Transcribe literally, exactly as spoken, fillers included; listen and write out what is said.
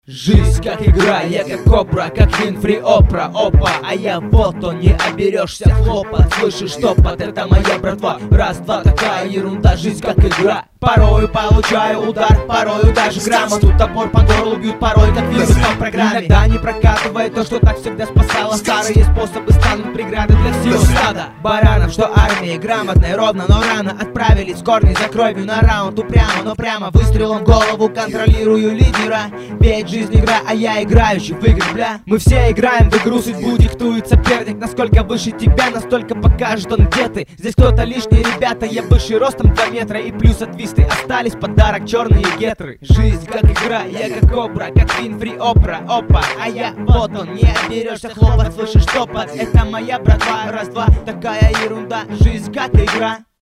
Жизнь как игра, я как кобра, как Винфри Опра, опа. А я вот он, не оберешься хлопот. Слышишь топот, это моя братва. Раз-два, такая ерунда, жизнь как игра. Порою получаю удар, порою даже грамоту. Топор по горлу бьют порой, как вирус по программе. Иногда не прокатывает то, что так всегда спасало. Старые способы станут преградой для всего стада баранов, что армия грамотная, ровно, но рано отправились в корни за кровью на раунд. Упрямо, но прямо выстрелом в голову контролирую лидера. Ведь жизнь игра, а я играющий в игры, бля. Мы все играем в игру, судьбу диктует соперник. Насколько выше тебя, настолько покажет он, где ты. Здесь кто-то лишний, ребята, я выше ростом два метра. И плюс отвисты остались, подарок черные гетры. Жизнь как игра, я как кобра, как Винфри Опра, опа. А я вот он, не оберешься хлопот, слышишь топот. Это моя братва, раз-два, такая ерунда. Жизнь как игра.